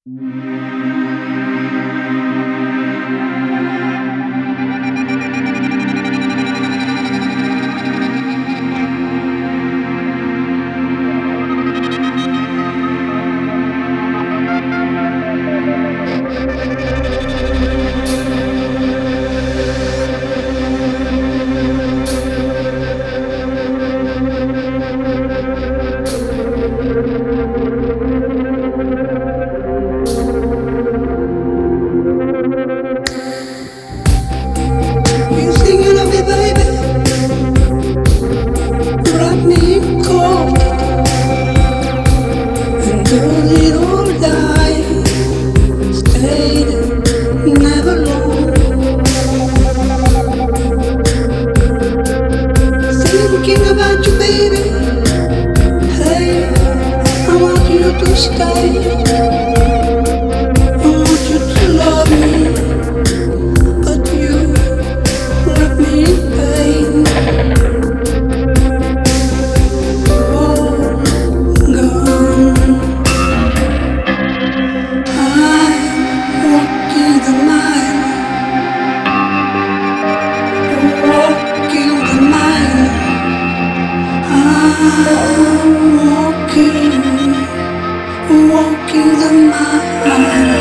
You thinking of me, baby? Wrap me in cold until it all dies. Stayed never long. Thinking about you, baby. Hey, I want you to stay. I want you to love me, but you left me in pain. All gone. I'm walking the mile, walking the mile. I'm walking the mile.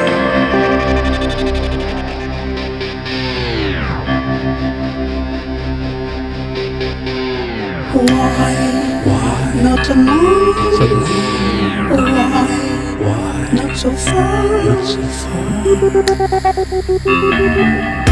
Why not alone? Why not so far?